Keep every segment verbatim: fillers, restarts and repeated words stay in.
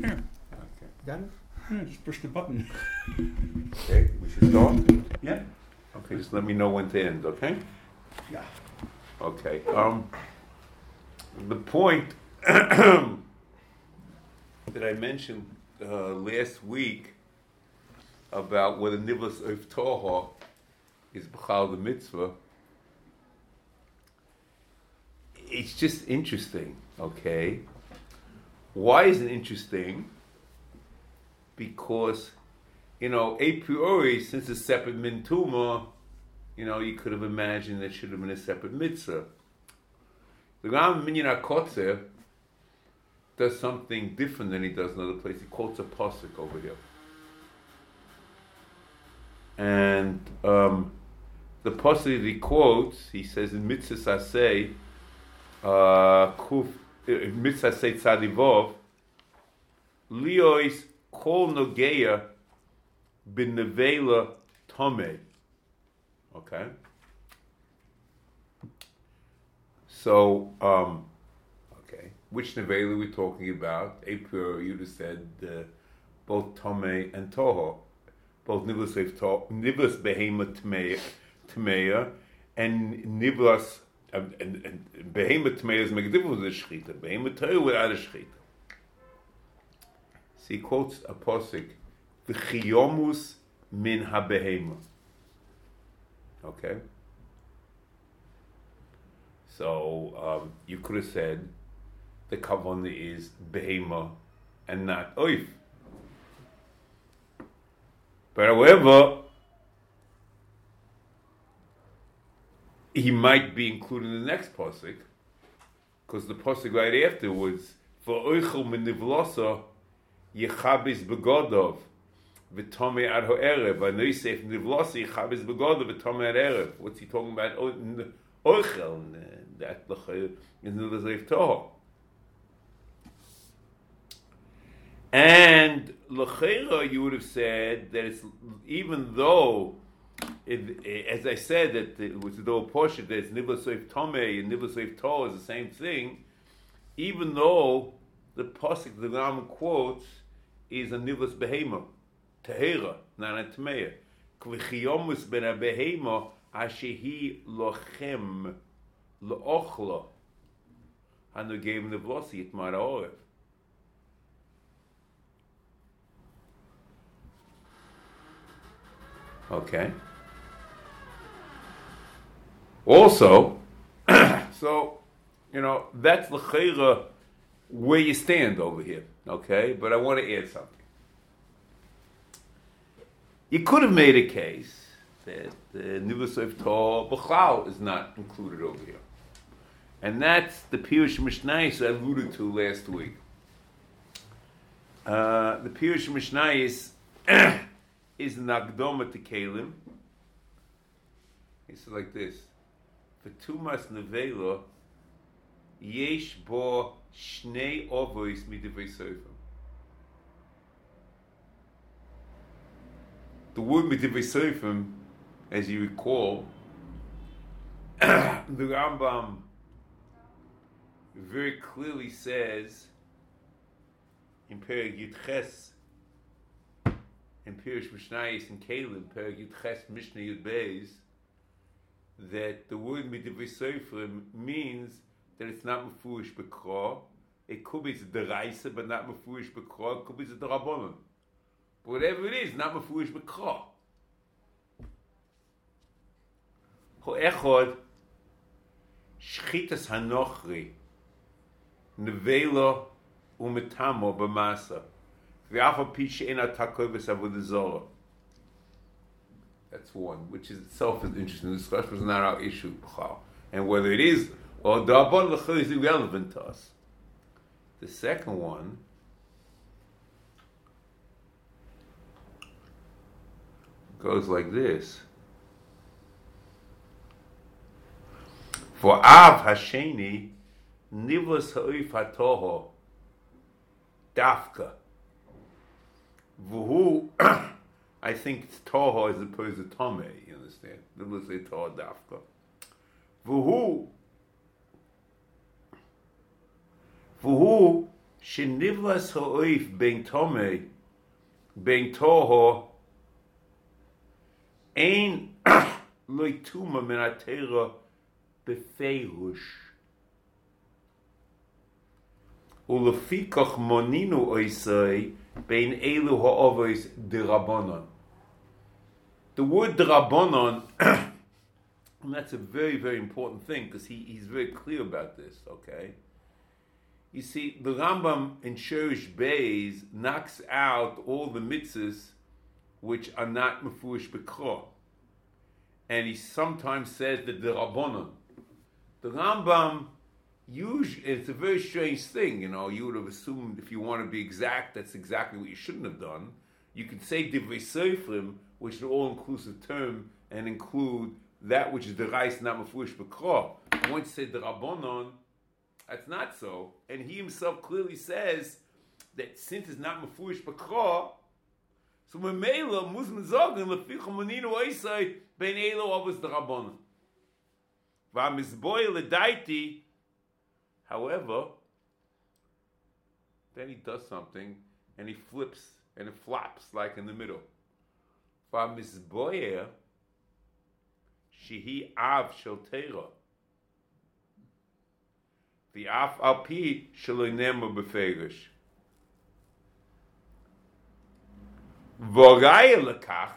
Yeah. Okay. Got it? Yeah, just push the button. Okay, we should start? Yeah? Okay, just let me know when to end, okay? Yeah. Okay. Um, the point that I mentioned uh, last week about whether Nivus of Torah is B'chal the mitzvah, it's just interesting, okay? Why is it interesting? Because, you know, a priori, since it's separate min tuma, you know, you could have imagined it should have been a separate mitzvah. The Ram Minyan HaKotzer does something different than he does in other places. He quotes a pasuk over here. And um, the pasuk that he quotes, he says in Mitzvah Saseh, uh, Kuf, Mitzvah Saseh Tzadivov, Liois Kol Nogeya Bin Nevela Tomei. Okay? So, um, okay, which Nevela are we talking about? April, you just said uh, both Tomei and Toho. Both Nivlas Nivlas Behema Tmeya and Nivlas and, and, and Behema Tmeya is make a difference with the Shechita. Behema Tmeya without a Shechita. So he quotes a posik, V'chiyomus min ha-behema. Okay? So um, you could have said the kavanah is behema and not oif. But however, he might be included in the next pasuk, because the pasuk right after was for oichel min nivlasa yechabis begodov v'tomei ad ha'erev v'noisef nivlasa yechabis begodov v'tomei ad erev. What's he talking about? Oichel, that is nivlasa toho. And l'cheira, you would have said that it's, even though, it, it, as I said, that it was the whole portion that it's nivla soif tomei and nivla soif to is the same thing, even though the pasuk the Ram quotes is a nivlas behema, tehera, not a tmeya. Kvichiyomus ben a behema ashehi lochem loochla hanu gave him the vlosi at mara orev. Okay. Also, so, you know, that's l'cheira where you stand over here, okay? But I want to add something. You could have made a case that the Nivus of Torah B'chal is not included over here. And that's the Pirush Mishnayis I alluded to last week. Uh, the Pirush Mishnayis is Nagdoma to Kalim. He said like this: for Tumas Nevela, Yesh bo Shnei Ovois Midivei Sefer. The word Midivei Sefer, as you recall, the Rambam very clearly says in Perek Yudches, in Pirush Mishnayis and Kalim, Perek Yudches Mishnah Yud Beis, that the word Midivei Sefer means that it's not Mefurish B'Kra. It could be it's Deraisa, but not Mefurish B'Kra. It could be it's Derabanan. But whatever it is, not Mefurish B'Kra. Ho'echad Shchitas Hanochri Nevela Umetamo B'Masa. That's one, which is itself is interesting. This question is not our issue, and whether it is or Da'abon L'chol is irrelevant to us. The second one goes like this: for Av Hasheni Nivlas Ha'if HaToho Dafka. Vuhu, I think it's Toho as opposed to Tome, you understand? They will say Toho Dafka. Vuhu, Vuhu Shenivlas ha'oif ben tomei, ben toho, ein loituma min atera befeirush. Ulefikach moninu oisai ben elu ha'ovis derabonon. The word derabonon, and that's a very, very important thing because he, he's very clear about this, okay? You see, the Rambam in Sherish Beis knocks out all the mitzvahs which are not mefurish b'kra. And he sometimes says that the Rabbanon. The Rambam, usually, it's a very strange thing, you know, you would have assumed if you want to be exact, that's exactly what you shouldn't have done. You could say Divrei Seifrim, which is an all-inclusive term, and include that which is the Reis not mefurish b'kra. Once you say the Rabbanon, that's not so. And he himself clearly says that since it's not mefurish b'kra, so memela muslim zogen leficha moninu oisai ben elo avos derabonon. V'amizboy ledaiti. However, then he does something and he flips and it flops like in the middle. V'amizboy shehi av shel teira. The af al pi shelo nemo befeirish. Voraya lekach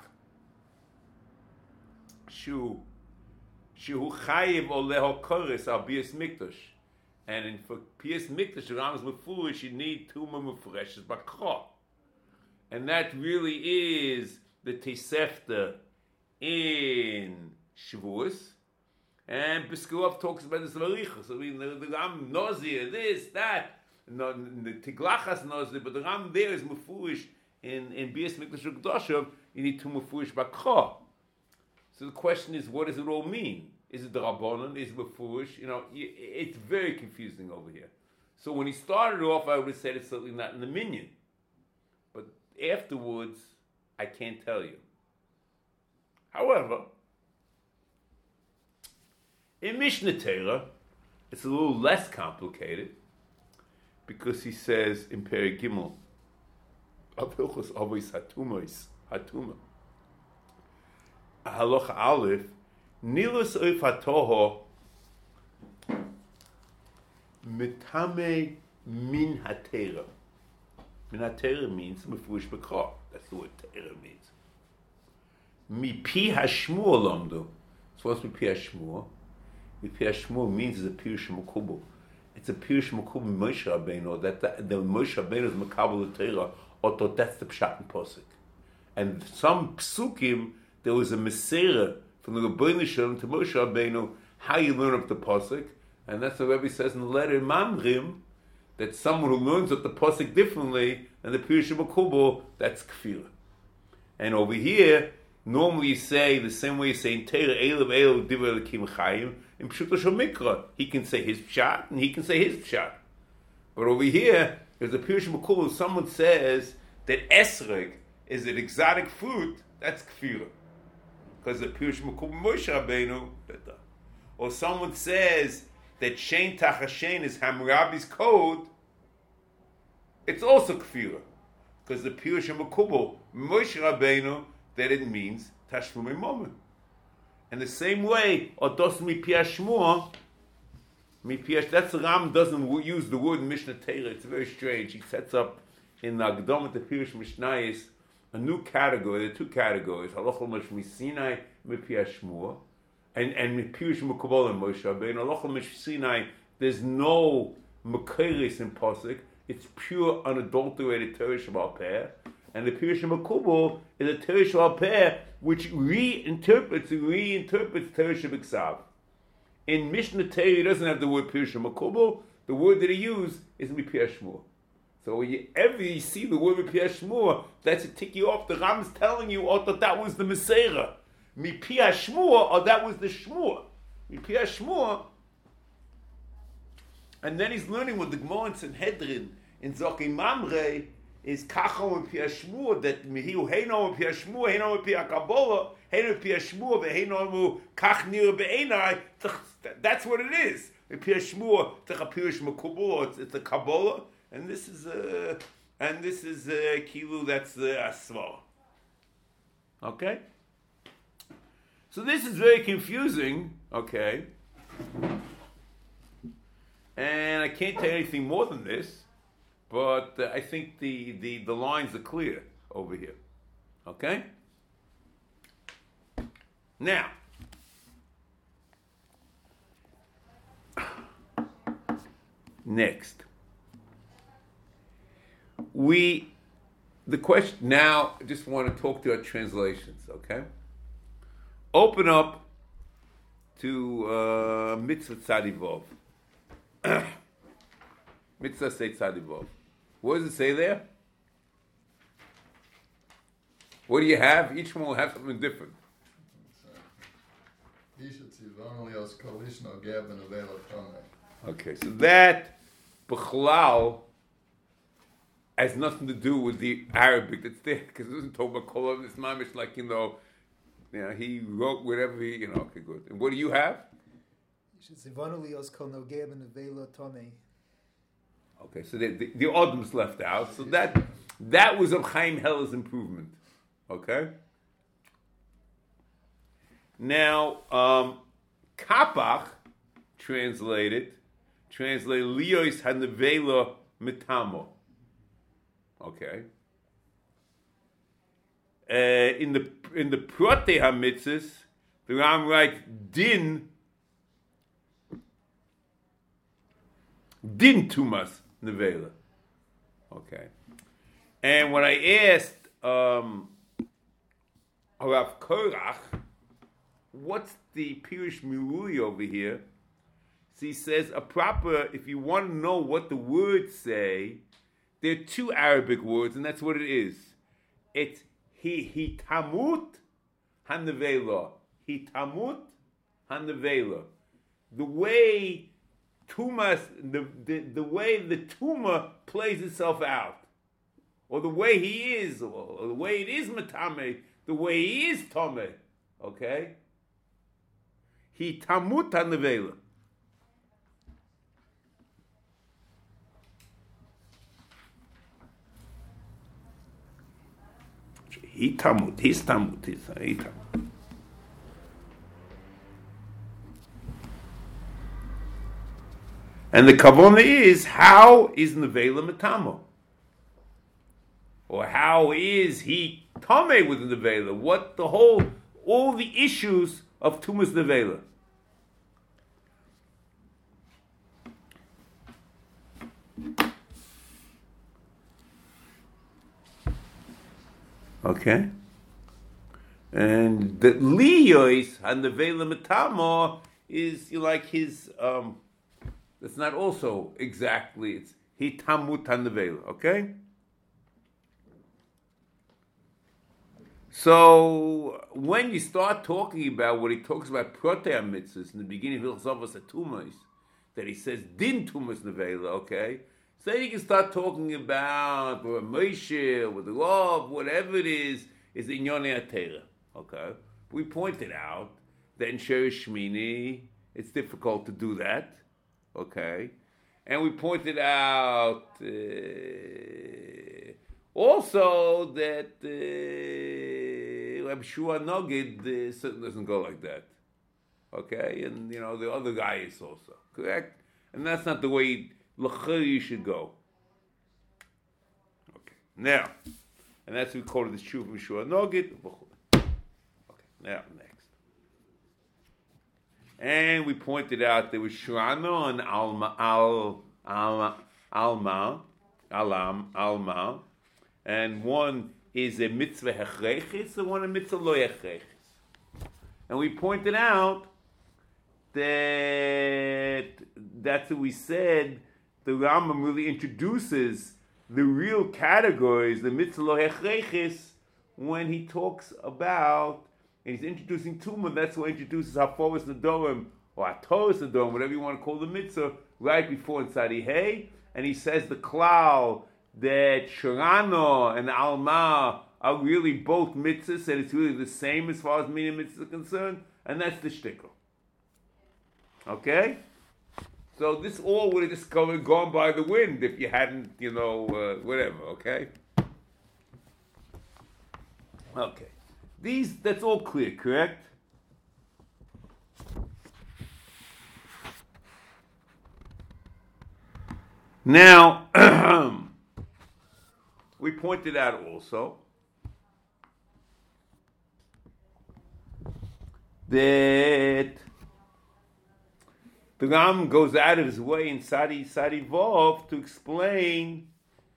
shu shu chayiv oleho koris al bias mikdash, and in for bias mikdash the Rambam is mefurish you need tuma mefreshes bakra, and that really is the Tosefta in Shavuos. And Piskov talks about this Varichas. I mean, the, the Ram nausea, this, that, no, the Tiglachas nausea, but the Ram there is mefurish in in Bias Mikdash Ukdoshav. You need to mefurish bakra. So the question is, what does it all mean? Is it the Rabbanon? Is it mefurish? You know, it's very confusing over here. So when he started off, I would have said it's certainly not in the minyan, but afterwards, I can't tell you. However, in Mishnah Torah, it's a little less complicated because he says in Perek Gimel, Avilchos Avos Hatumos Hatuma. Halacha Aleph, Nilus Oif Hatoho Mitame Min Hatera. Min Hatera means mefurish b'kra. That's the word Torah means. Mi pi hashmur lomdu. So what's mi pi hashmur? Pirush Shmuel means is a Pirush Makubal. It's a Pirush Makubal Moshe Rabbeinu, that the, the Moshe Rabbeinu is Makabel Torah, or that's the Pshat and Posuk. And some Psukim, there was a Meserah from the Rebbeinu Shalom to Moshe Rabbeinu, how you learn up the Posuk, and that's what Rebbe says in the letter in Mamrim, that someone who learns up the Posuk differently than the Pirush Makubal, that's Kfirah. And over here, normally you say the same way you say in Torah, Eilav Eilav Divrei Elokim Chaim. In Pshuto Shel Mikra, he can say his pshat and he can say his pshat. But over here, there's a Pirush Makubal. Someone says that esrog is an exotic fruit. That's kfirah, because the Pirush Makubal Moshe Rabbeinu. Or someone says that Shein Tachashen is Hammurabi's code. It's also kfirah, because the Pirush Makubal Moshe Rabbeinu that it means Tashlume Moment. And the same way, Odos mi piashmua, mi piash. That's the Ram doesn't use the word in Mishnah Torah. It's very strange. He sets up in the Agdom the Pirush Mishnayis a new category. There are two categories: Halachol Mish Sinai mi piashmua, and and mi Pirush Makubal and Moshe Rabbeinu. Halachol Mish Sinai. There's no makeris in Posuk. It's pure, unadulterated Torah Shabbat Peh. And the Pirush Makubal is a Torah Shabbat Peh which reinterprets and reinterprets Torah Shabbat. In Mishnah Torah, he doesn't have the word Pirush Makubal. The word that he used is Mipiyah Shmur. So whenever you see the word Mipiyah Shmur, that's to tick you off. The Ram is telling you, oh, that that was the Meserah. Mipiyah Shmur, or that was the Shmur. Mipiyah Shmur. And then he's learning what the Gemara in Sanhedrin in Zokim Mamre is Kachon and Piyah Shmur, that Mehiu Heino and Piyah Shmur, Heino and Piyah Kabbalah, Heino and Piyah Shmur, Heino and Kach Nir Be'enai. That's what it is. Piyah Shmur, it's a Pirush Makubal, it's a Kabbalah, and this is a, and this is a kilu. That's the asva. Okay. So this is very confusing. Okay. And I can't tell you anything more than this, but uh, I think the, the, the lines are clear over here. Okay? Now, next. We, the question, now, I just want to talk to our translations, okay? Open up to uh, Mitzvah Tzadivov. Mitzvah say Tzadivov. What does it say there? What do you have? Each one will have something different. Okay, so that B'chlal has nothing to do with the Arabic that's there, because it doesn't talk about Kol This Mamish, like, you know, you know, he wrote whatever he, you know, okay, good. And what do you have? Okay, so the, the, the Odm's left out, so that that was of Chaim Heller's improvement. Okay? Now, um, Kapach, translated, translated Liyos Hanevela Mitamo. Okay? Uh, in the in the Protei HaMitzvos, the Ram writes Din Din Tumas Nevela. Okay. And when I asked um, Rav Korach, what's the Pirush Milui over here? So he says a proper, if you want to know what the words say, there are two Arabic words, and that's what it is. It's hi hitamut hanevela. Hitamut hanevela. The way Tumas, the, the, the way the Tuma plays itself out, or the way he is, or, or the way it is Matame, the way he is Tome, okay? He Tamut HaNevela. He Tamut, he's Tamut, he's he Tamut. And the kavona is, how is Nevela Matamo? Or how is he Tame with the Nevela? What the whole, all the issues of Tumas Nevela. Okay? And the Liyos and Nevela Matamo is like his, um, it's not also exactly, it's hitamut hanevela, okay? So, when you start talking about what he talks about protei mitzvahs in the beginning of Hilchos Tumas, that he says din tumas nevela, okay? So then you can start talking about or Moshe, with the love, whatever it is, is in Yonei HaTeirah, okay? We pointed out that in Sherish Shmini, it's difficult to do that. Okay, and we pointed out uh, also that uh, Reb Shua Nogid uh, certainly doesn't go like that. Okay, and you know the other guy is also correct, and that's not the way l'chayr you should go. Okay, now, and that's what we call it the Shuv Reb Shua Nogid. Okay, now next. And we pointed out there was Shurano and Alma, Al, Alma, Alma, Alam, Alma, and one is a mitzvah hechrechis and one a mitzvah lo hechrechis. And we pointed out that that's what we said. The Rambam really introduces the real categories, the mitzvah lo hechrechis, when he talks about. And he's introducing Tumah, that's what introduces Haforos Nedorim, or Hatoros Nedorim, whatever you want to call the mitzvah, right before in Tzadi Hey. And he says the klal that Shurano and Alma are really both mitzvahs, and it's really the same as far as meaning mitzvahs are concerned, and that's the shtickle. Okay? So this all would have just gone, gone by the wind if you hadn't, you know, uh, whatever, okay? Okay. These, that's all clear, correct? Now, we pointed out also that the Ram goes out of his way in Sadi Sadi Vov to explain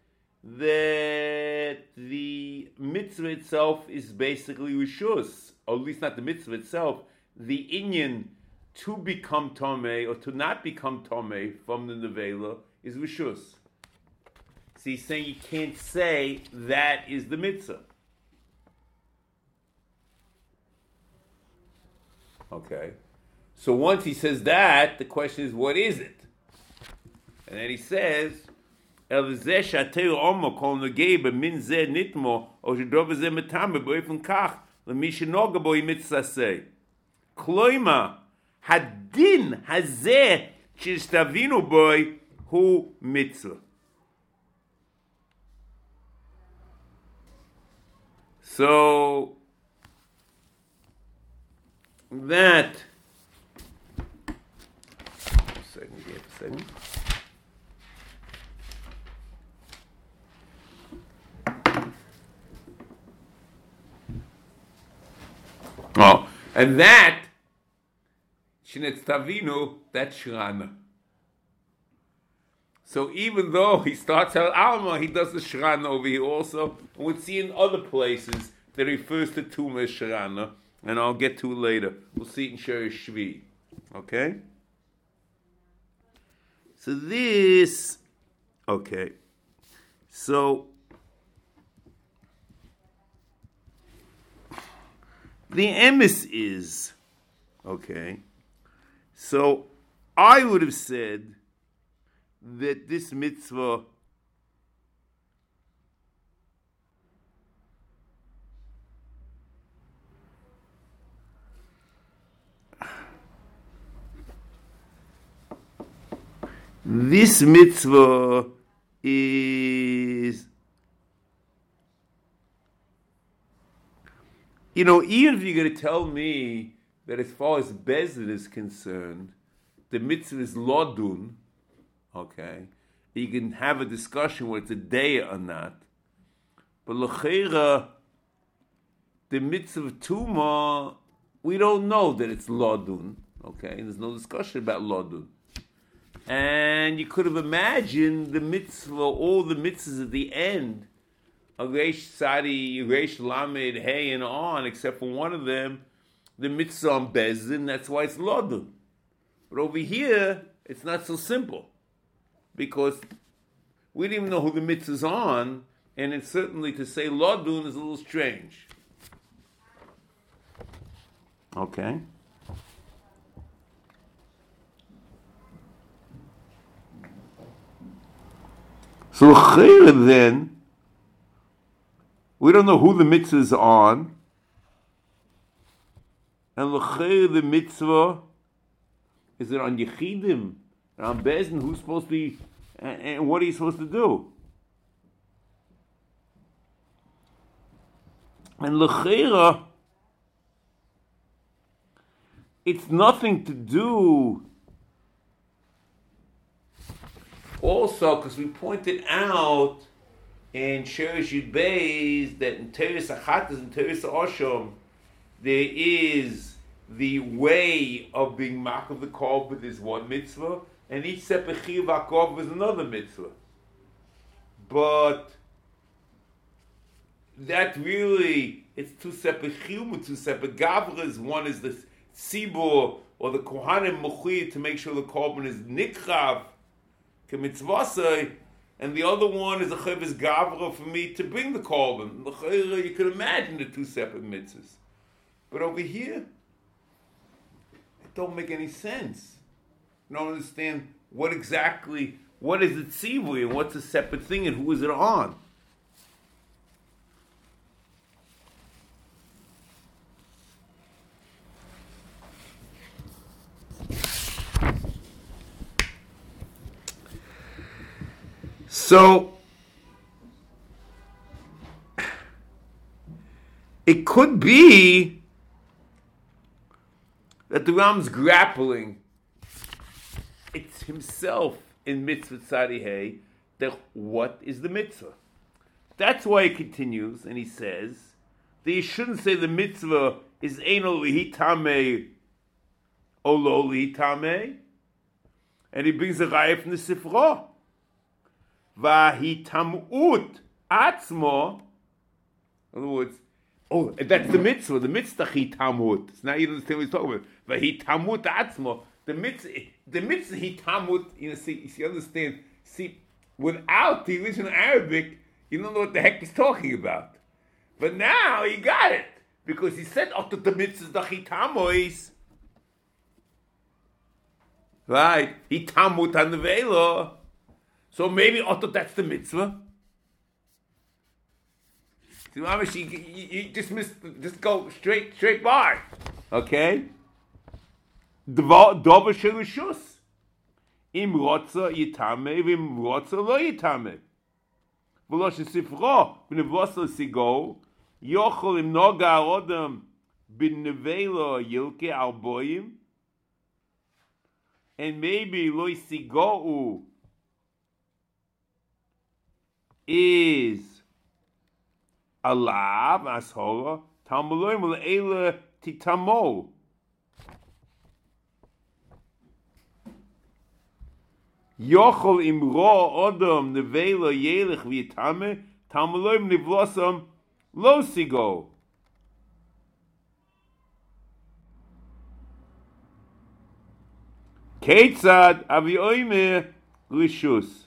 that the mitzvah itself is basically rishus, or at least not the mitzvah itself, the inyan to become tomei or to not become tomei from the nevela is rishus. So he's saying you can't say that is the mitzvah. Okay. So once he says that, the question is, what is it? And then he says, El zeh shater omo kol nogei b'min zeh nitmo o shedov zeh metame b'ofen kach l'mi shenoga bo yimitzaseh. Kloima hadin hazeh sh'stavinu boy hu mitzvah. So that second, give a second. Oh, and that Shnetztavinu, that's Shrana. So even though he starts out Alma, he does the Shrana over here also. And we'll see in other places that refers to Tuma as Shrana. And I'll get to it later. We'll see it in Sherish Shvi. Okay? So this, okay. So, the emes is, okay. So, I would have said that this mitzvah this mitzvah is, you know, even if you're going to tell me that as far as Bezin is concerned, the mitzvah is lodun, okay, you can have a discussion whether it's a day or not, but l'cheira, the mitzvah of Tuma, we don't know that it's lodun, okay, there's no discussion about lodun. And you could have imagined the mitzvah, all the mitzvahs at the end, Reish Sadi, Reish Lamed, Hey, and on, except for one of them, the mitzvah on Bezin, that's why it's Lodun. But over here, it's not so simple. Because we didn't even know who the mitzvah's on, and it's certainly to say Lodun is a little strange. Okay. So then, we don't know who the mitzvah is on, and the mitzvah, is it on Yechidim, on Bezin, who's supposed to be, and, and what are you supposed to do? And l'cheira, it's nothing to do. Also, because we pointed out in Sherish Yud Beis that in Teres Achatas and Teres Oshom there is the way of being mark of the korban is one mitzvah, and each separate chiyuv hakorban is another mitzvah. But that really, it's two separate chiyuv, two separate gavras. One is the tzibur or the kohanim mechuyev to make sure the korban is nikrav, kemitzvasei, and the other one is a chavis gavra for me to bring the korban. You can imagine the two separate mitzvahs. But over here, it don't make any sense. You don't understand what exactly, what is it tzivui, and what's a separate thing, and who is it on? So, it could be that the Ram's grappling it's himself in mitzvah tzadihei, that what is the mitzvah? That's why he continues and he says that you shouldn't say the mitzvah is eno lihitame o lo lihitame, and he brings a raya from the Sifra. Vahitamut atzmo. In other words, oh, that's the mitzvah. The mitzvah hitamut. So now you understand what he's talking about. Vahitamut atzmo. The mitzvah, the mitzvah hitamut. You know, see, you understand. See, without the original Arabic, you don't know what the heck he's talking about. But now he got it because he said, "Oh, the mitzvah hitamois." Right, hitamut hanevela. So maybe Otto, that's the mitzvah. See, Mamish, you, you, you just miss, just go straight, straight by. Okay? Dova shelishus. Im rotza yitame, vim rotza lo yitame. V'lo shesifro, v'nevosel sigo, yochol im noga arodam, bin nevelo yilke alboyim, and maybe lo sigou is alav ashola tamaloim le'ela titamo. Yochol imro odom nevela yelich v'yitame tamaloim nivlosam lo sigo. Ketzad avioime rishus.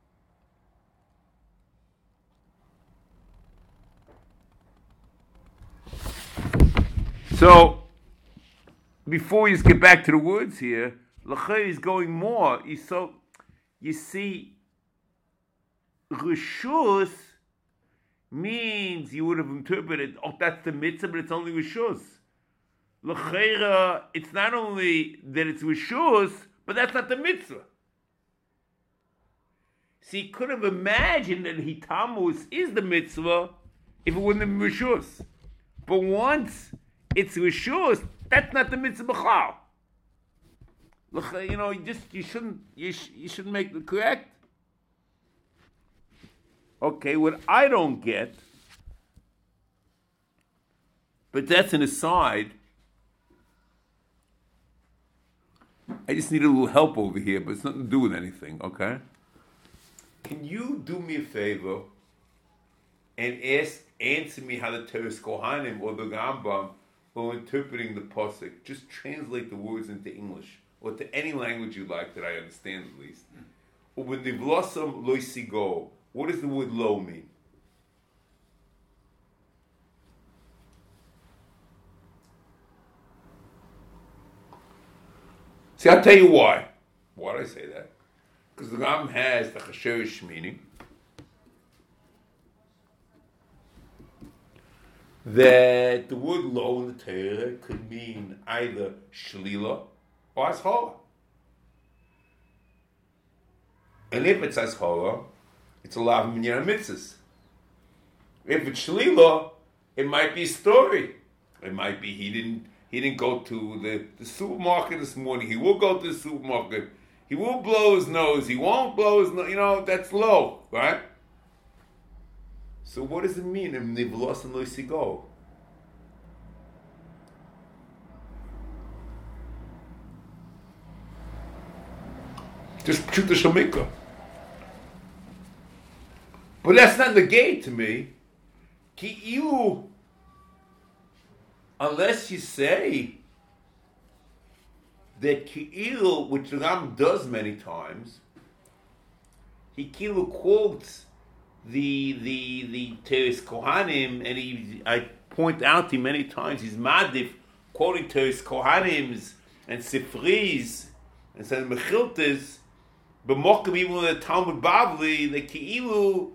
So, before you get back to the words here, Lachay is going more. You, so, you see, Rishus means you would have interpreted, oh, that's the mitzvah, but it's only Rishus. Lachayra, it's not only that it's Rishus, but that's not the mitzvah. So you could have imagined that Hitamus is the mitzvah if it wouldn't have been Rishus. But once it's Rishus, that's not the mitzvah b'chal. You know, you just you shouldn't you, sh- you shouldn't make the correct. Okay, what I don't get, but that's an aside. I just need a little help over here, but it's nothing to do with anything. Okay, can you do me a favor and ask answer me how the Teres Kohanim or the Rambam or interpreting the pasuk, just translate the words into English or to any language you like that I understand at least. Or when the blossom lo sigo, what does the word lo mean? See, I'll tell you why. Why did I say that? Because the Rambam has the chasherish meaning that the word lo in the Torah could mean either shlila or ashola. And if it's ashola, it's a lav minyan mitzvahs. If it's shlila, it might be a story. It might be he didn't he didn't go to the, the supermarket this morning. He will go to the supermarket. He will blow his nose. He won't blow his nose. You know, that's low, right? So what does it mean? Nivlos and loisigo. Just shoot the shamika. But that's not the gate to me. Ki you, unless you say that Ki'il, which the Ram does many times, he Ki'il quotes the the the Teres Kohanim, and he I point out to him many times he's madif quoting Teres Kohanims and Sifris and San Mechiltas, but Mokum even in the Talmud Bavli, the Ki'ilu.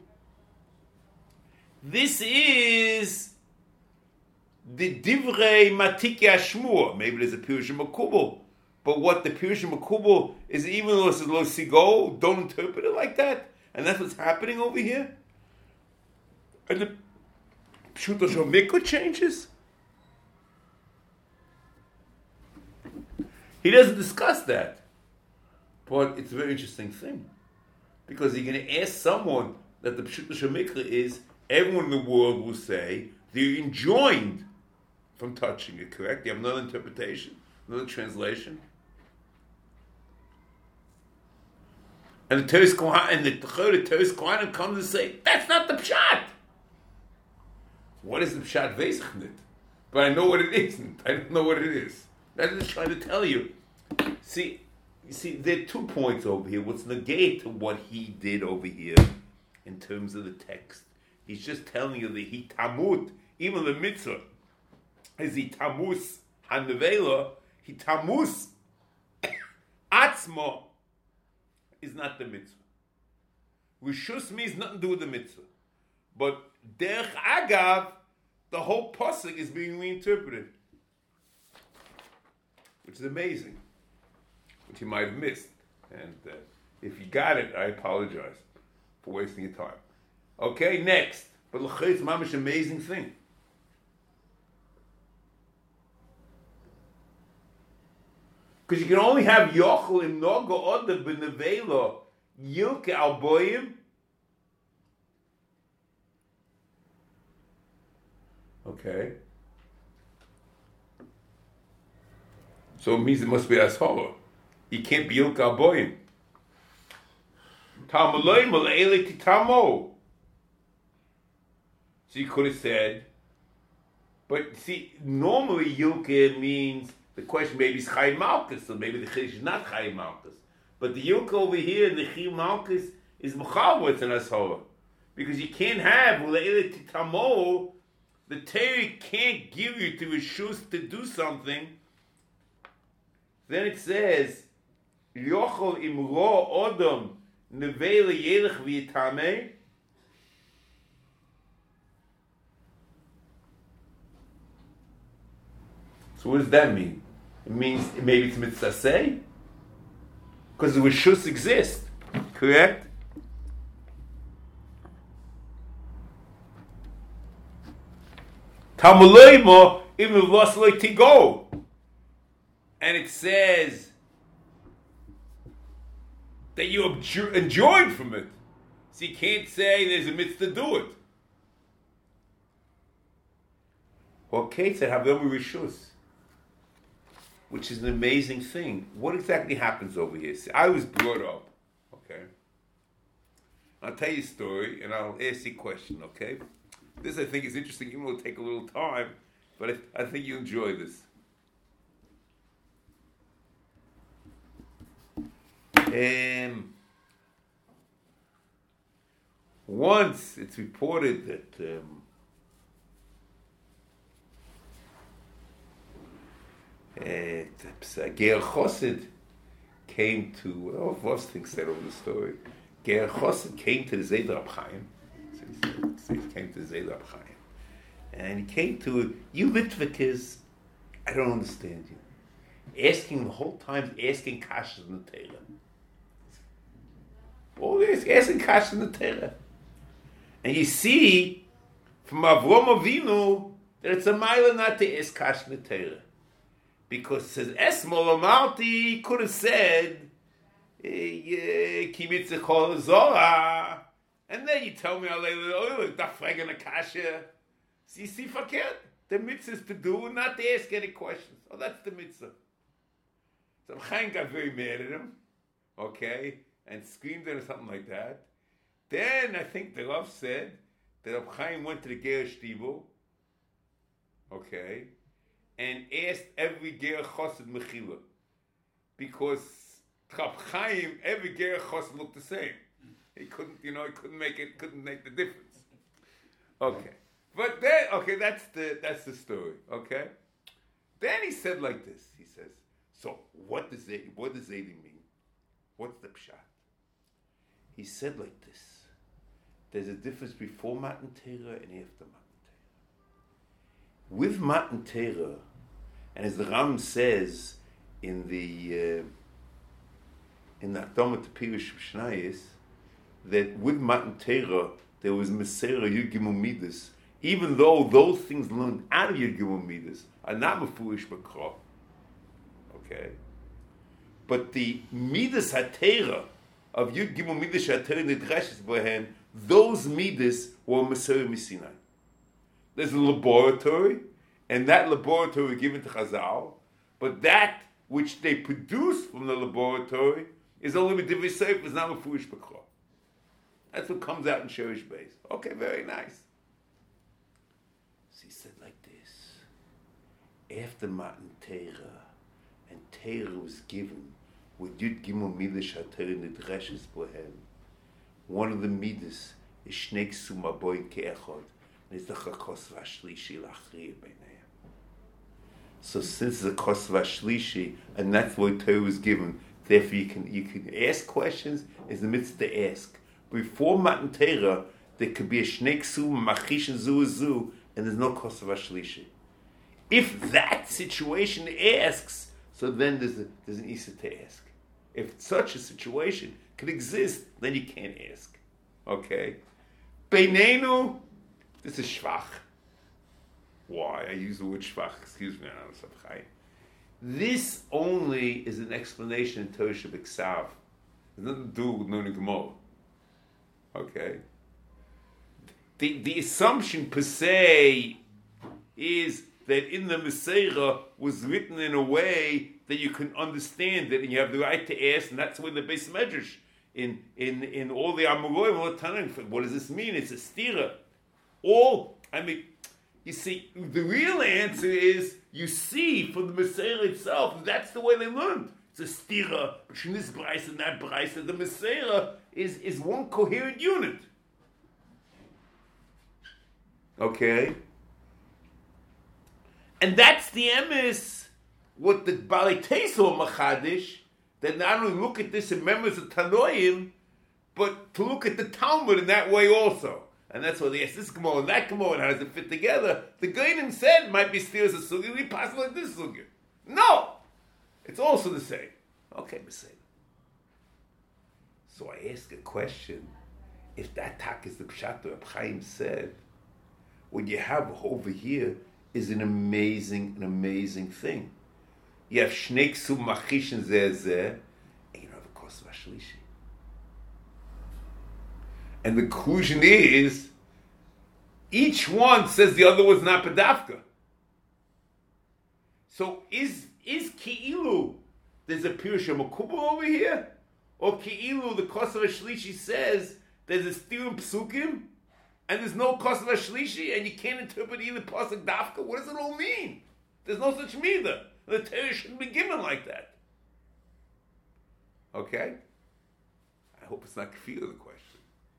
This is the Divrei Matike Ashmur. Maybe there's a Pirush Makubal. But what the Pirush Makubal is, even though it's Lo Sigo, don't interpret it like that. And that's what's happening over here? And the Pshuto Shel Mikra changes? He doesn't discuss that. But it's a very interesting thing. Because you're going to ask someone that the Pshuto Shel Mikra is, everyone in the world will say, they're enjoined from touching it, correct? You have another interpretation, another translation. And the Teres Kohanim, and the Teres Kohanim comes and say, that's not the Pshat. What is the Pshat Veisachnit? But I know what it isn't. I don't know what it is. I'm just trying to tell you. See, you see, there are two points over here. What's negate to what he did over here in terms of the text? He's just telling you that he tamut, even the mitzvah, is he tamus hanevela, he tamus atzmo is not the mitzvah. Rishus means nothing to do with the mitzvah. But derech agav, the whole pasuk is being reinterpreted, which is amazing, which you might have missed. And uh, if you got it, I apologize for wasting your time. Okay, next. But l'chayis mamish amazing thing. Because you can only have yochel im noga oda b'nevela yilke al boyim. Okay. So it means it must be ashola. He can't be yilke al boyim. Tamaloi mal'ele titamo. So you could have said, but see, normally yilke means, the question maybe is Chayim Malkus, so maybe the Chiddush is not Chayim Malkus. But the Yilka over here, the Chayim Malkus, is Mechalwitz and Ashola. Because you can't have, Ule'ele Titamo, the Torah can't give you to Rishus to do something. Then it says, Yochol imro odom nevele yelech v'yitameh. So what does that mean? It means maybe it's mitzvah say, because the rishus exists, correct? Tamuloimo even v'losloi tigo, and it says that you enjoyed from it, so you can't say there's a mitzvah to do it. Okay, so have them rishus, which is an amazing thing. What exactly happens over here? See, I was brought up, okay? I'll tell you a story, and I'll ask you a question, okay? This, I think, is interesting, even though it'll take a little time, but I, I think you'll enjoy this. Um, once, it's reported that... Um, Uh, Ger Chosid came to, oh, Vos thinks that over the story. Ger Chosid came to the Zeder Rab Chaim. So he came to the Zeder Rab Chaim. And he came to, you Litvikas, I don't understand you. Asking the whole time, asking kashas in the Torah. Always asking kashas in the Torah. And you see, from Avrom Avinu, that it's a mile not to ask kashas in the Torah. Because it says, Esmol Amalti could have said, Kimitze Kol Zora. And then you tell me, oh, da fragen a kasha. See, see, forget. The mitzvah is to do, not to ask any questions. Oh, that's the mitzvah. So Chaim got very mad at him, okay, and screamed at him, something like that. Then I think the Rav said that Chaim went to the Ger Shtivo, okay, and asked every Ger Chosid Mechila, because Rab Chaim, every Ger Chosid looked the same. He couldn't, you know, he couldn't make it, couldn't make the difference. Okay, but then, okay, that's the that's the story. Okay, then he said like this. He says, "So what does it? What does Zaydi mean? What's the pshat?" He said like this: there's a difference before Matan Torah and after Matan Torah. With Matan Torah, and as the Ram says in the uh, in the Akdama to Pirush Shnayis, that with Matan Torah there was Meseira Yud Gimel Midas, even though those things learned out of Yud Gimel Midas are not Mefuish B'Kra. Okay? But the Midas HaTorah of Yud Gimel Midas HaTorah Nidreshes Bohen, those Midas were Meseira Misinai. There's a laboratory, and that laboratory given to Chazal, but that which they produce from the laboratory is only with Divrei Seif, is not Mefuish B'Kra. That's what comes out in Sherish Beis. Okay, very nice. So he said like this: after Matan Torah, and Torah was given with Yud Gimel Midas HaTorah Nidreshes Bohen, one of the Midas is Shnei Ksum Aboyin Ke'echad, and it's the Chakos Vashlishi Lachriya Beinayim. So since it's a Chakos Vashlishi, and that's what Torah was given, therefore you can you can ask questions. Is the mitzvah to ask. Before Matan Torah, there could be a Shnei Ksum, Machish and Zu Zu, and there's no Chakos Vashlishi. If that situation asks, so then there's, a, there's an Issa to ask. If such a situation could exist, then you can't ask. Okay? Beinenu, this is Shvach. Why? I use the word Shvach. Excuse me. This only is an explanation in Torah Shebeksav. It has nothing to do with learning Gemara. Okay? The, the assumption per se is that in the Meseira was written in a way that you can understand it and you have the right to ask, and that's where the Beis Medrash in in in all the Amoraim, all the Tanaim, what does this mean? It's a stira. All I mean, you see, the real answer is you see from the Meseira itself. That's the way they learned. It's a stira between this Braisa and that Braisa. The Meseira is is one coherent unit. Okay. And that's the emes, what the Balei Teso Machadish, that not only look at this in members of Tanoim, but to look at the Talmud in that way also. And that's why they ask this Gemara and that Gemara, and how does it fit together? The Gainim said might be still as a sugi, it be possible like this sugi. No! It's also the same. Okay, Messiah. So I ask a question. If that tak is the Pshat Reb Chaim said, what you have over here is an amazing, an amazing thing. You have Shnei Ksum Machish and Zeh Zeh, and you don't have a Kos Vashlishi. And the conclusion is, each one says the other was not Pedafka. So is is Ki'ilu, there's a Pirush Makubal over here? Or Ki'ilu, the Kos Vashlishi says, there's a Stirim Psukim, and there's no Kosav Shlishi, and you can't interpret either pasuk dafka. What does it all mean? There's no such meter. The Torah shouldn't be given like that. Okay? I hope it's not kfir the question.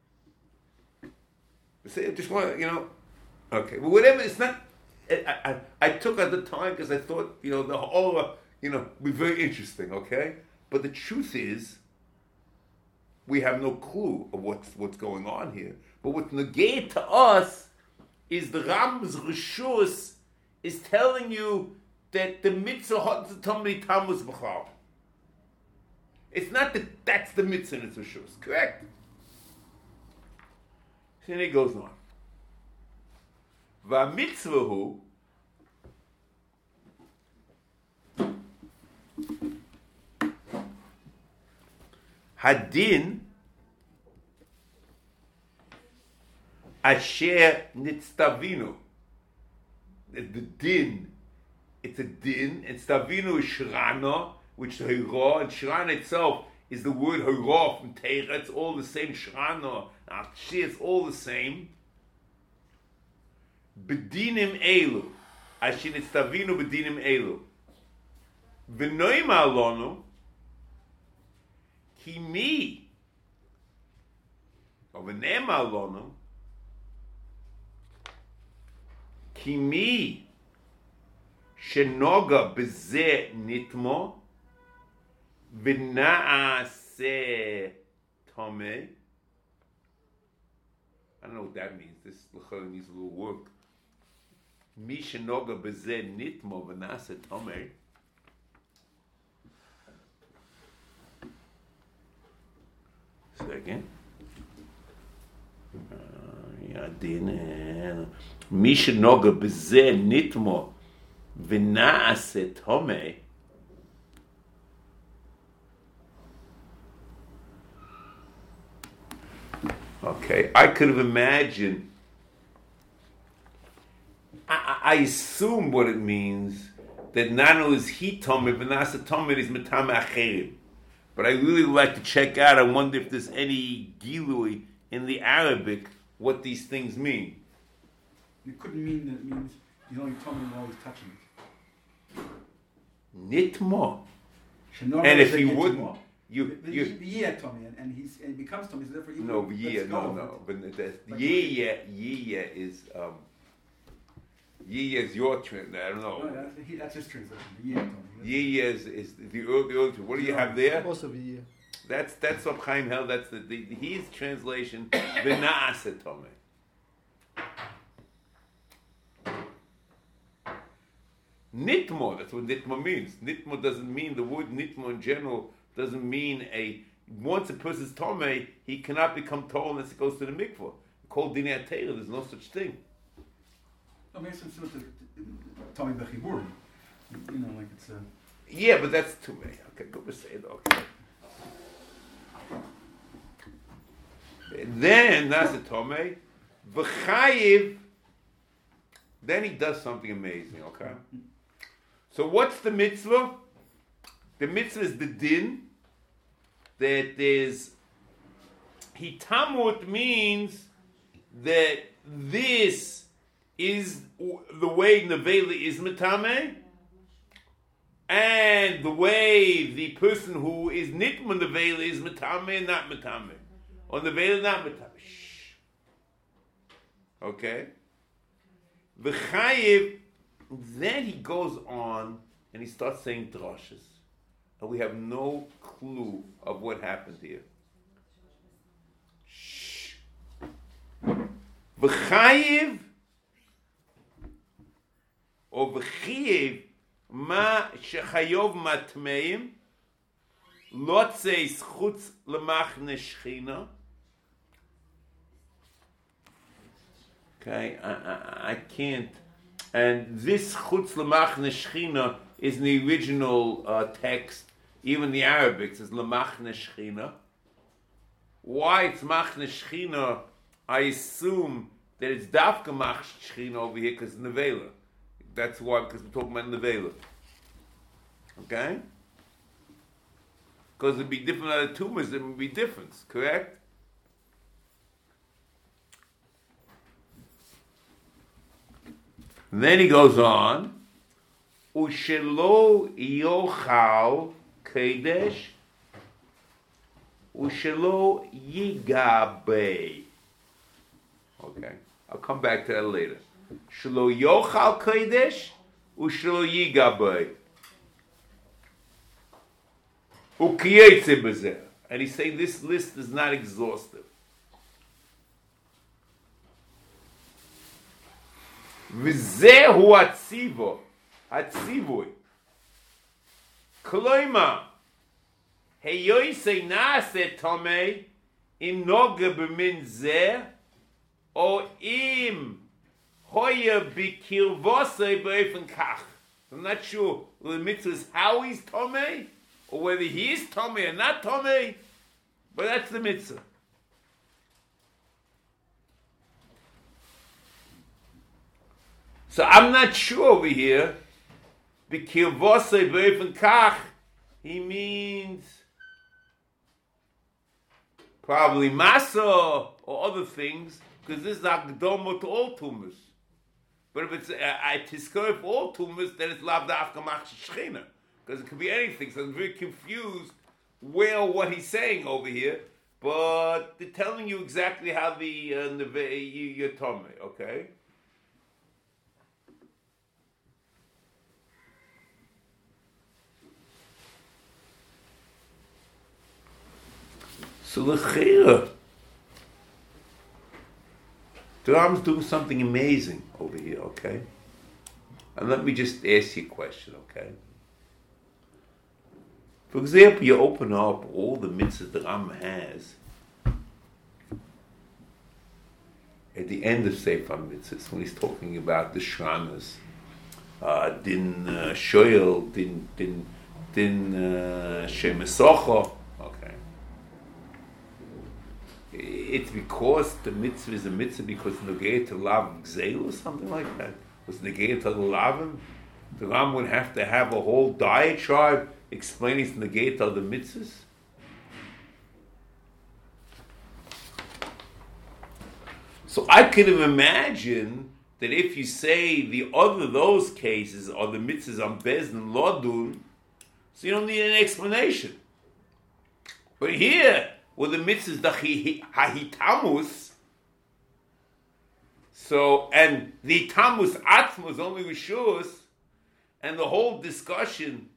I say I just want to, you know. Okay, well, whatever. It's not. I I, I took at the time because I thought, you know, the whole, uh, you know, be very interesting. Okay, but the truth is, we have no clue of what's what's going on here. But what's negate to us is the Rambam's Rishus is telling you that the mitzvah hot to Tomei Tammuz b'chal. It's not that that's the mitzvah in its Rishus, correct? So then it goes on. Va mitzvahu hadin asher nitztavinu. The din, it's a din, and stavinu is shrana, which is hira, and shrana itself is the word hira from Teira. It's all the same. Shrana, Achshi, it's all the same. Bedinim elu, asher nitztavinu bedinim elu. V'noim alonu ki mi, or v'neim alonu ki mi shenoga b'zeh nitmo v'naaseh tomei. I don't know what that means. This l'chol needs a little work. Mi shenoga b'zeh nitmo v'naaseh tomei. Second. הדין, מי שנוגע בזה נטמו ונעשה טומא, okay, I could have imagined, I, I assume what it means, that not only is he Tomei, but Nasa Tomei is Metame Acherim. But I really would like to check out, I wonder if there's any Gilui in the Arabic, what these things mean. It couldn't mean that it means he's only Tomei while he's touching it. Nitmo. Shenor And if is he a wouldn't, Nitmo. you... The, you the, the yeah, Tomei, and, and, he's, and he becomes Tomei, so therefore he no, lets yeah, go no, of no. it. But the But yeah, yeah, is, um, yeah is your trend, I don't know. No, that's, he, that's his translation. The yeah, Tomei. Yeah is, is the early, early, what do you have there? Also the year. That's that's what Chaim held. That's the, the his translation. V'naase tomei. Nitmo. That's what nitmo means. Nitmo doesn't mean the word nitmo in general doesn't mean a. Once a person's tomei, he cannot become tall unless he goes to the mikvah. Called dinei Torah. There's no such thing. I mean, it's similar to Tomei Bechibur. You know, like it's a. Yeah, but that's too many. Okay, go say it. Okay. Then Nasa Tomei, v'chayiv. Then he does something amazing. Okay. So what's the mitzvah? The mitzvah is the din. That there's hitamut means that this is the way nevela is metame, and the way the person who is nitman nevela is metame and not metame. On the veil, not metame. Shh. Okay. The chayiv. Then he goes on and he starts saying drashes, and we have no clue of what happened here. Shh. The chayiv or the chayiv ma shechayov matmeim lotzeis chutz lemachne shchina. Okay, I, I, I can't. And this chutz lemachne shchina is in the original uh, text, even the Arabic says lemachne shchina. Why it's machne shchina? I assume that it's dafka mach shchina over here because nevela. That's why, because we're talking about nevela. Okay? Because it'd be different other tumors, there would be difference, correct? And then he goes on, Ushelo yochal kedesh, Ushelo yigabe. Okay, I'll come back to that later. Shelo yochal kedesh, Ushelo yigabe. Ukiyetze bezeh. And he's saying this list is not exhaustive. V'zehu atzivo, atzivui. Kloima, heyoisei naase tomei, im noge b'min zeh, o im hoya b'kirvosei b'ofen kach. I'm not sure the mitzvah is how he's tomei, or whether he is tomei or not tomei, but that's the mitzvah. So I'm not sure over here. B'kirvosei b'ofen kach, he means probably masa or other things, because this is akdoma to all tumors. But if it's a tiskor for all tumors, then it's lav dafka mach shechina, because it could be anything. So I'm very confused where what he's saying over here. But they're telling you exactly how the uh, neve you're tomei, okay? So l'chira, the Rambam's doing something amazing over here, okay? And let me just ask you a question, okay? For example, you open up all the mitzvahs the Rambam has, at the end of Sefer Mitzvahs, when he's talking about the Shramas, uh, din uh, shoyel, din din din uh, shemesocho. Okay, it's because the mitzvah is a mitzvah because negei to lav gzeil or something like that. Was negei to lavim? The Ram would have to have a whole diatribe explaining negei to the mitzvahs. So I could have imagined that if you say the other those cases are the mitzvahs on Bezdin Lodun, so you don't need an explanation. But here, with the mitzvahs hahitamus, so and the tamus atma is only rishus, and the whole discussion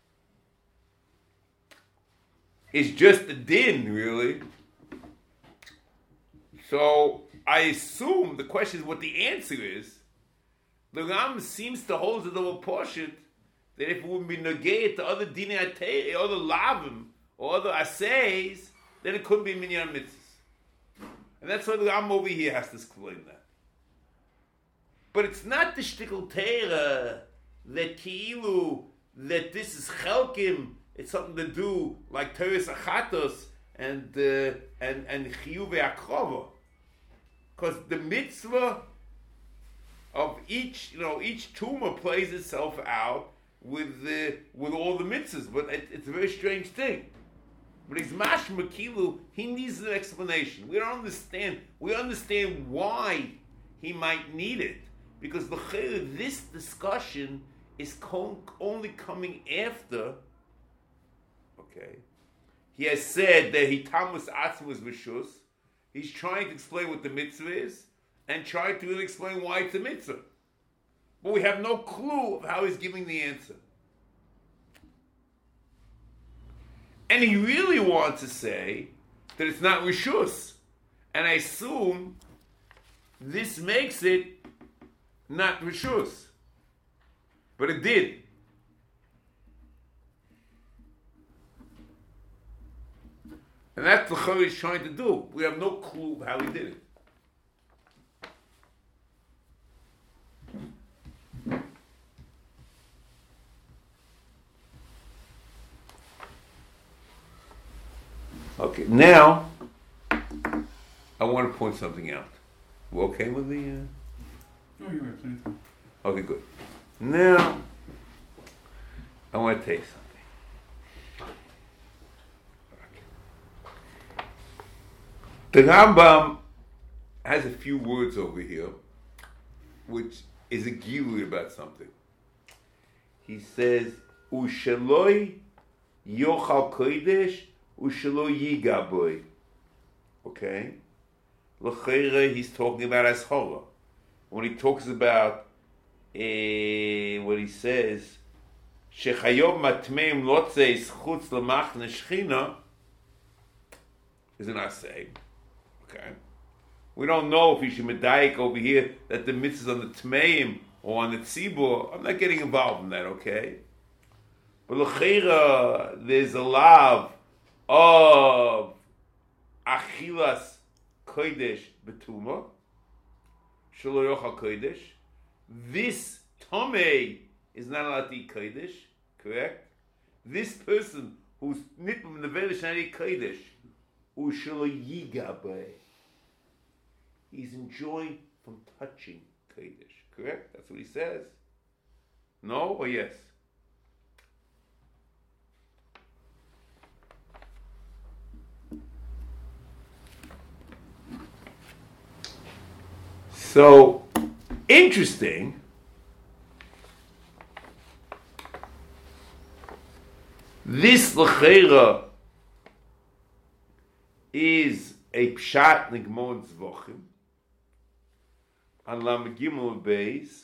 is just a din, really. So I assume the question is what the answer is. The Ram seems to hold to the portion that if it would be negate to other dinei atei, other lavim, or other assays, then it couldn't be minyan mitzvahs. And that's why the Ram over here has to explain that. But it's not the shtickle teira that ki'ilu, that this is chelkim, it's something to do like teres achatos and uh, and and chiyuv akrova. Because the mitzvah of each, you know, each tumor plays itself out with the with all the mitzvahs, but it, it's a very strange thing. But he's mashma kilu, he needs an explanation. We don't understand. We understand why he might need it, because the this discussion is con- only coming after. Okay, he has said that he tamus atzmus v'shus. He's trying to explain what the mitzvah is and trying to really explain why it's a mitzvah. But we have no clue of how he's giving the answer. And he really wants to say that it's not rishus. And I assume this makes it not rishus. But it did. And that's what Chari is trying to do. We have no clue how he did it. Okay, now I want to point something out. We okay with the? Uh... Oh, you're right, plenty of time. Okay, good. Now I want to tell you something. The Rambam has a few words over here, which is a gilui about something. He says, "Usheloi yochal kodesh, usheloi yigaboy." Okay, l'chayre he's talking about ashara. When he talks about uh, what he says, "Shechayom matmeim lotzeis chutz lemachne shchina," is an assay. Okay, we don't know if he should medayik over here that the mitzvah on the tmeim or on the tzibur. I'm not getting involved in that. Okay, but l'cheira there's a lav of achilas kodesh betuma shelo yochal kodesh. This tomei is not allowed to eat kodesh. Correct. This person who's nitpum nevelish not eat kodesh. He's enjoying from touching Kodesh. Correct? That's what he says. No or yes? So, interesting. This l'cheira is a pshat nigmon zvochim on Lam Gimel Beis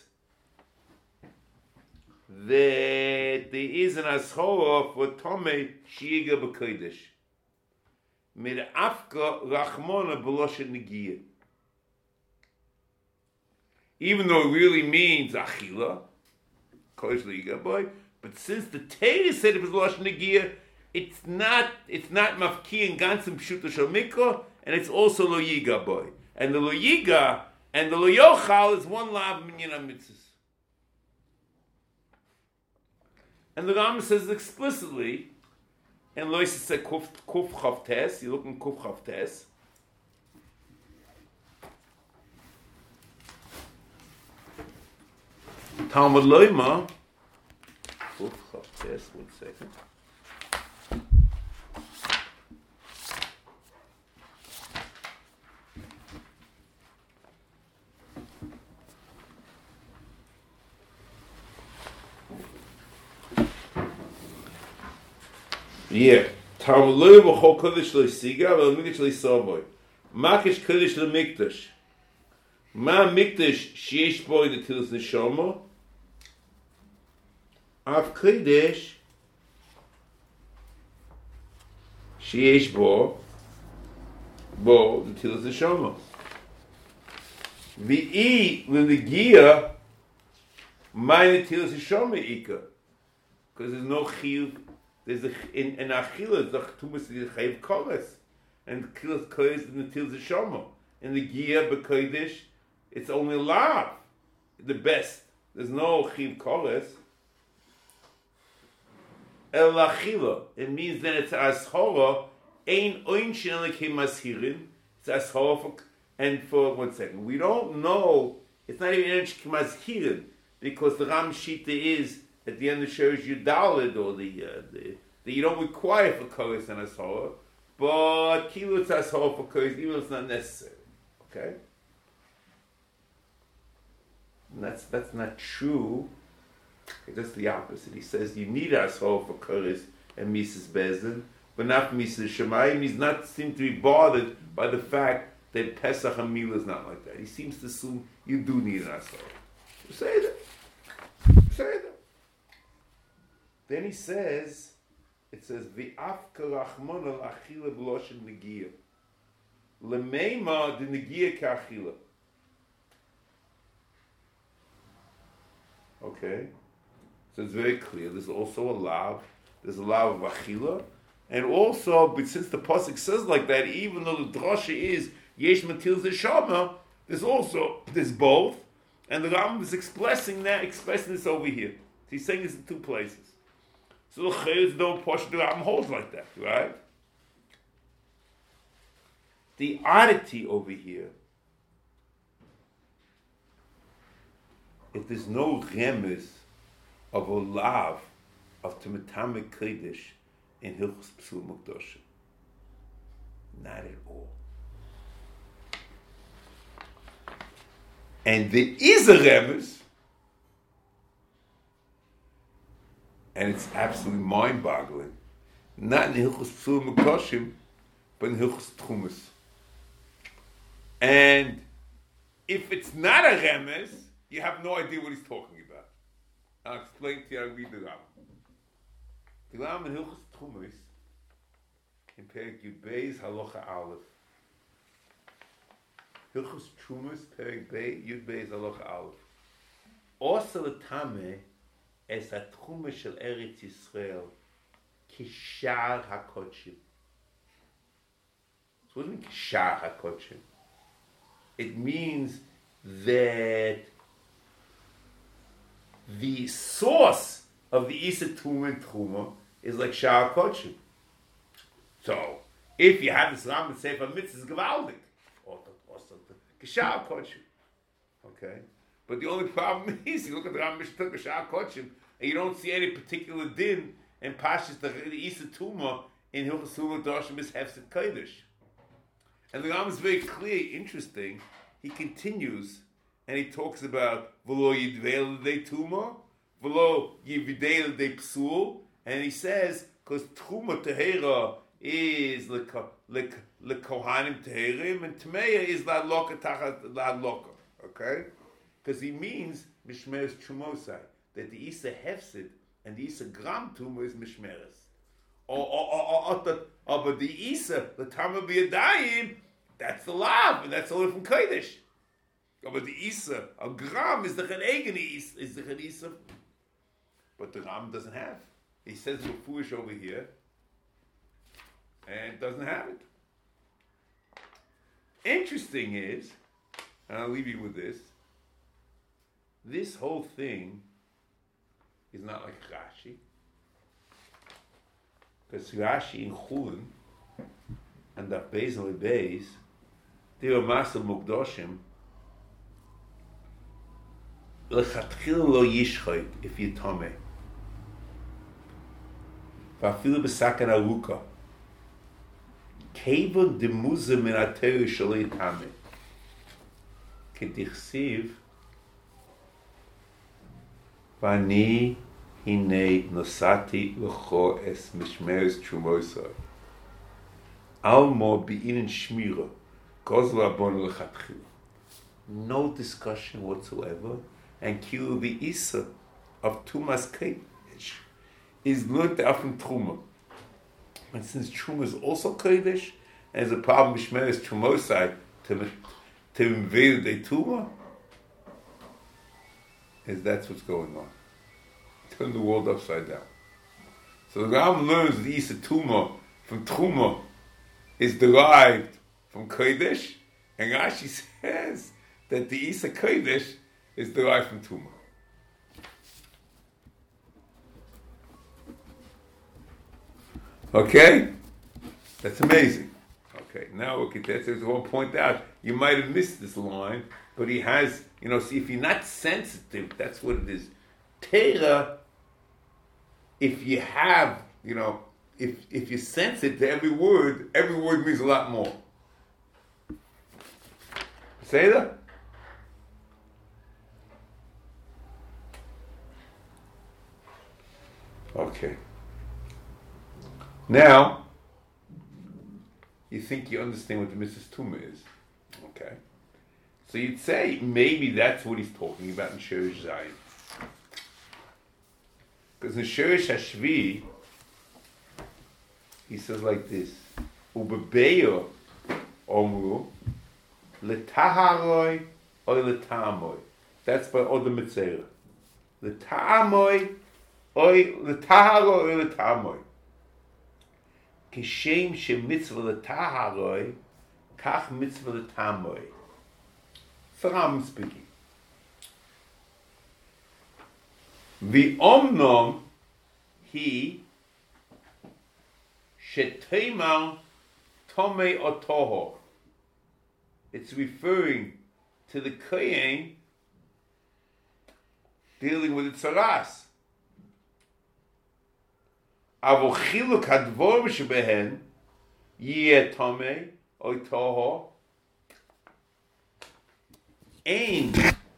that there is an ashora for Tomei Shiga B'Kodesh Mir Afka Rachmona B'Loshen Negiya. Even though it really means Achila, Kodesh Liga Boy, but since the Torah said it was Loshen Negiya, It's not. It's not mafki and ganzim pshuta shel mikra, and it's also lo yiga boy. And the lo yiga And the lo yochal is one lav minyan mitzvahs. And the Rambam says explicitly, and Lois says kuf kuf chavtes. You look in kuf chavtes. Talmud loima kuf chavtes. One second. Yeah. Talmud loy b'chol kodesh lo siga, v'lo mikdash lo savoy. Makish kodesh lo mikdash. Ma mikdash sheyesh bo netilas neshama. Av kodesh sheyesh bo bo netilas neshama. V'i l'negia ma netilas neshama ika. Because there's no chiyuv. There's a in in Achila the Tumas the Chayiv Koles and Kilas Koles in the Tilz Shoma. In the Gia B'Kodesh, it's only Lav, the best. There's no Chayiv Koles. El Achila. It means that it's Ashora. Ein Oinshin Elekim Mashirin. It's Ashora for and for one second. We don't know. It's not even Oinshin Mashirin because the Ram Shita is. At the end, it shows you dalid or the uh, the that you don't require for koris and ashora, but kilutz ashora for koris even if it's not necessary. Okay, and that's that's not true. It's just the opposite. He says you need ashora for koris and mises bezin, but not for mises shemayim. He's not seem to be bothered by the fact that Pesach and Mila is not like that. He seems to assume you do need an ashora. You say that. You say that. Then he says, it says, V'afka rachmona l'achila b'loshen negia. L'meima de negia k'achila. Okay? So it's very clear. There's also a lav. There's a lav of achila. And also, but since the pasuk says like that, even though the drasha is yesh matil zeshama, there's also, there's both. And the Rambam is expressing that, expressing this over here. He's saying this in two places. So the Chayes don't push the Rambam holds like that, right? The oddity over here, if there's no remez of a lav of Temetame Kodesh in Hilchos Psul Mukdosh, not at all. And there is a remez. And it's absolutely mind-boggling. Not in Hilchos Psul Mukdoshim, but in Hilchos Tchumas. And if it's not a remez, you have no idea what he's talking about. I'll explain to you. I'll read the Rambam. The Rambam in Hilchos Tchumas, in Perek Yud Beis Halacha Aleph. Hilchos Tchumas, Perek Yud Beis Halacha Aleph. Also the Tameh, as a tchuma shel Eretz Yisrael, kishar hakodesh. So what does it mean kishar hakodesh? It means that the source of the Isa Tuma and Tchuma is like shar hakodesh. So if you have this Rambam Sefer Mitzvahs Gewaldig, or kishar hakodesh, okay. But the only problem is, you look at the Rambam Mishnah Kishar Kochim, and you don't see any particular din in Pashas the Isa Tuma in Hilchos Psul Mukdoshim is Hefset Kodesh. And the Rambam is very clear, interesting. He continues and he talks about V'lo Yidveil de Tuma, V'lo Yidveil de Psul, and he says because Tuma Tehera is the Kohanim Teherim and Tmeya is La Loka Tachat La Loka. Okay. Because he means Mishmeres Chumosai, that the Isa Hefsid and the Isa Gram Tumah is Mishmeres. Or, or, or, or, or, or, but the Isa, the Tama B'Yadayim, that's the Lav, and that's only from Kodesh. Or, but the Isa, a Gram is the Chen Egen Isa, is the Chen Isa. But the Ram doesn't have. He says we're foolish over here, and doesn't have it. Interesting is, and I'll leave you with this. This whole thing is not like Rashi. Because Rashi in Chulin and the Beis and Beis, they were Masel Mukdoshim. Lechatchil lo yishchoit if you tome. Vafilu b'sakan aluka. Kevon demuze min ateu shalei tame. Kedichsiv Vani hine nosati l'cho es mishmeres trumosai. Almo be'inin shmira. Gozla bon l'chatchil. No discussion whatsoever. And kill the isa of Tumas Kodesh is learned out from Truma. And since Truma is also Kodesh, and there's a problem with Shmeres Trumosai to, to invade the Tuma, is that's what's going on. Turn the world upside down. So the Ram learns the Isa Tuma from Truma is derived from Kodesh, and Rashi says that the Isa Kodesh is derived from Tuma. Okay? That's amazing. Okay, now look at that. So I'll point out, you might have missed this line, but he has, you know, see, if you're not sensitive, that's what it is. Torah, if you have, you know, if if you're sensitive to every word, every word means a lot more. Say that? Okay. Now, you think you understand what the Missus Tuma is. Okay. So you'd say maybe that's what he's talking about in Shirish Zayin. Because in Shirish Hashvi, he says like this, Ubebeyo omru, letaharoi or letamoy. That's by Oda Mitzera. Letamoy Oy l'taharoi oy l'tamoy. Kishem she mitzvah l'taharoi, kach mitzvah l'tamoy. So I'm speaking. V'omnom he sheteimah tomei otoho. It's referring to the kohen dealing with the tzaras. Avo chiluk hadvorim shebehen yeh tomei oy toho ein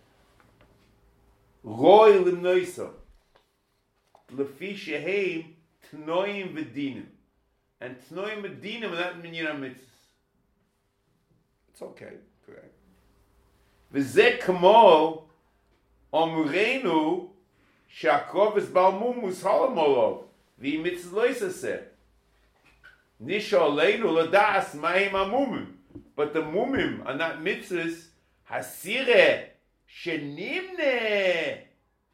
roy limnoisa lefi sheheim tnoim v'dinim, and tnoim v'dinim are not minyan mitzvahs. It's okay, correct. V'zeh kamo omreinu she'akrov es balmum mushalam olav. The mitzvah said, Nisha aleinu ladas ma'im amumim. But the mumim are not mitzvahs. Hasire shenimne.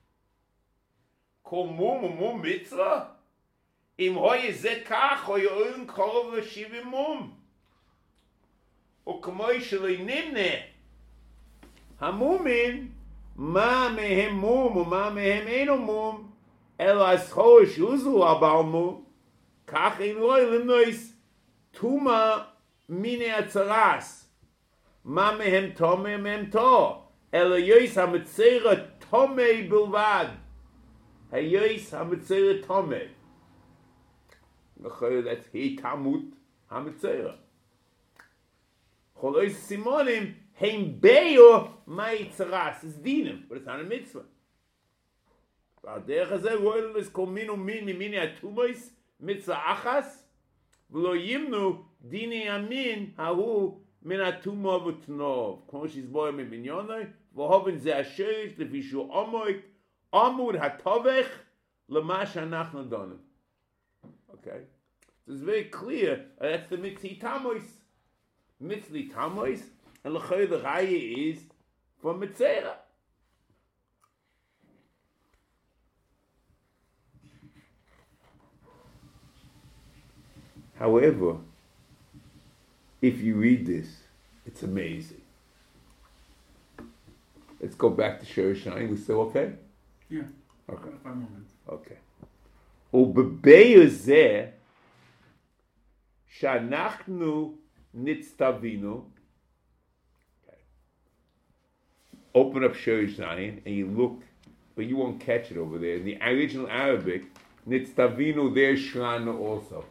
Kol mum mum mitzvah. Im hoye ze kach hoye oyn korov l'shivim mum. O k'moy sheloi nimne. Hamumin ma mehem mum u ma mehem eino mum. Elas chosh uzu abalmu, kach in loy limnois tuma mine atzaras. Ma mehem tome mehem to. Ela yois hamitzera tome bilvad. Hayois hamitzera tome. That's he tamut hamitzera. Cholois simonim heim beyo mai tzaras. It's dinim, but it's not a mitzvah. והדרך הזה רואה לסקול מינו מיני מיני התומויס מצווה אחס ולא ימנו דיני ימין ההוא מן התומו ותנוב כמו שהסבור מבניונוי והובן זה השרש לפי שהוא עומק עמוד הטובך למה שאנחנו דונים. Okay? So it's very clear uh, that's the mitzvah tamois. Mitzvah tamois and l'choi the raya is from mitzvah. However, if you read this, it's amazing. Let's go back to Shirashayim. We still okay? Yeah. Okay. Five more minutes. Okay. ובביו זה שאנחנו נצטווינו. Open up Shir Zion and you look, but you won't catch it over there. In the original Arabic, Nitztavinu, there's Shrana also.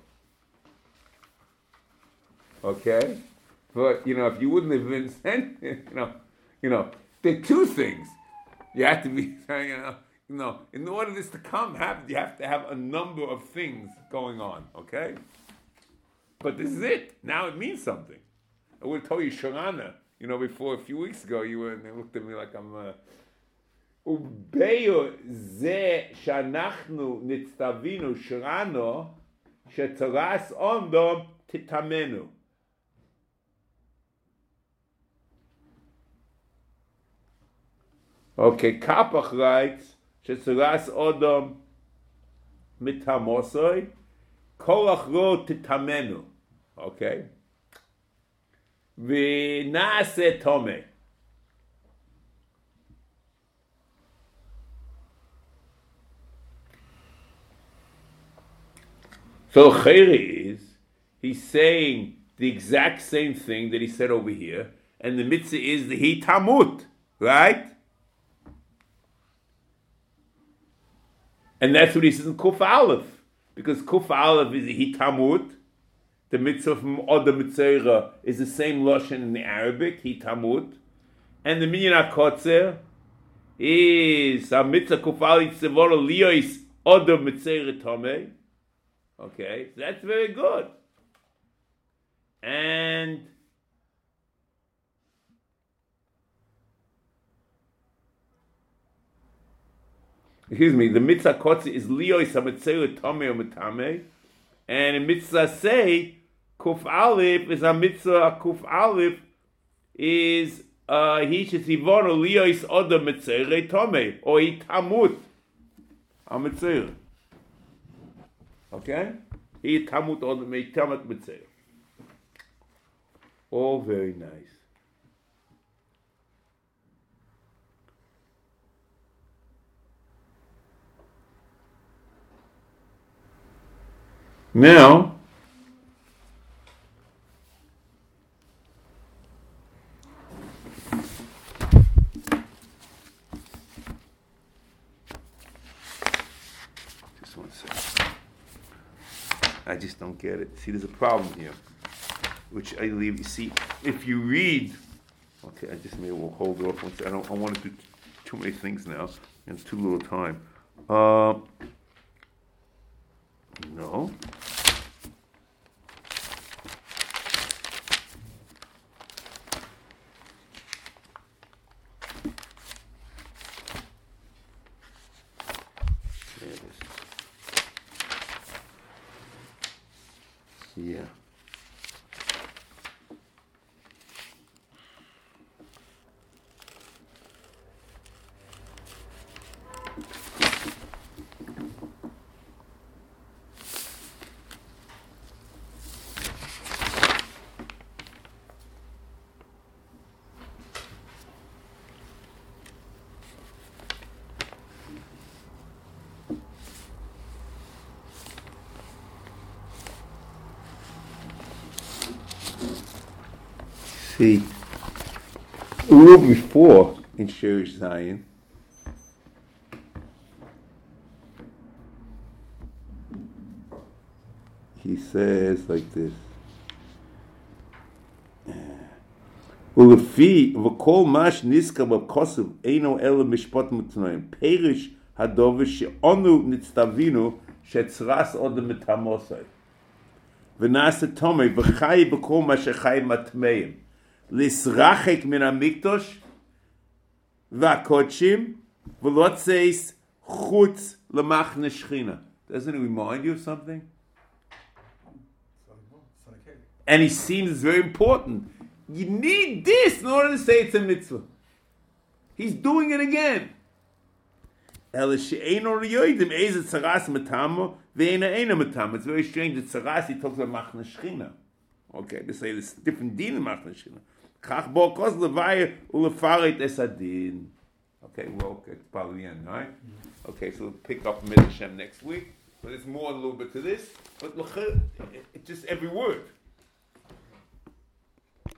Okay? But, you know, if you wouldn't have been sent, you know, you know, there are two things. You have to be, you know, you know, in order this to come, have, you have to have a number of things going on, okay? But this is it. Now it means something. I would have told you Sharana, you know, before a few weeks ago, you were, and they looked at me like I'm, uh, וביו זה שאנחנו נצטווינו שרנו, שתרס עומדום תטמנו. Okay, Kapach writes, שתרס עומדום מטמוסוי, כורח רו תטמנו. Okay? ונעשה תומה. So Chayri is, he's saying the exact same thing that he said over here, and the mitzvah is the hitamut, right? And that's what he says in Kuf Aleph, because Kuf Aleph is a hitamut. The mitzvah from Oda Mitzera is the same lashon in the Arabic, hitamut, and the minyan hakotzer is a mitzvah Kuf Aleph tzevora liyos Oda Mitzera tomei. Okay, so that's very good. And excuse me, the mitzvah kotzi is liyos hamitzera tomei or mitame, and in mitzvah say kuf aleph is a mitzvah kuf aleph is uh he shesivono liyos oda mitzera tomei or hitamut hamitzera. Okay? He tamut on the meitamat mitzvah. All very nice. Now, just one second. I just don't get it. See, there's a problem here, which I leave. You see, if you read, okay, I just maybe will hold it off. Once I don't. I want to do too many things now, and too little time. Uh, no. There it is. Yeah. See, a little before in Shirish Zion, he says like this. ולפי וכל מה שנזכר בכוסף אינו אלא משפט מתנועים. פירש הדובר שאנו נצטווינו שצרס עוד מטמוסי. ונעשה תומי וחי בכל מה שחי מטמאים. לסרחק מן המקדוש והקודשים ולא צייס חוץ למחנה שכינה. Doesn't it remind you of something? And he seems it's very important. You need this in order to say it's a mitzvah. He's doing it again. It's very strange that Tzaras, he talks about Machna Shechina. Okay, they say there's different din in Machna Shechina. Kach bo kos levaya ulefaret es adin. Okay, well, it's probably the end, all right? Mm-hmm. Okay, so we'll pick up Midrash Hashem next week. But there's more a little bit to this. But look, it's just every word.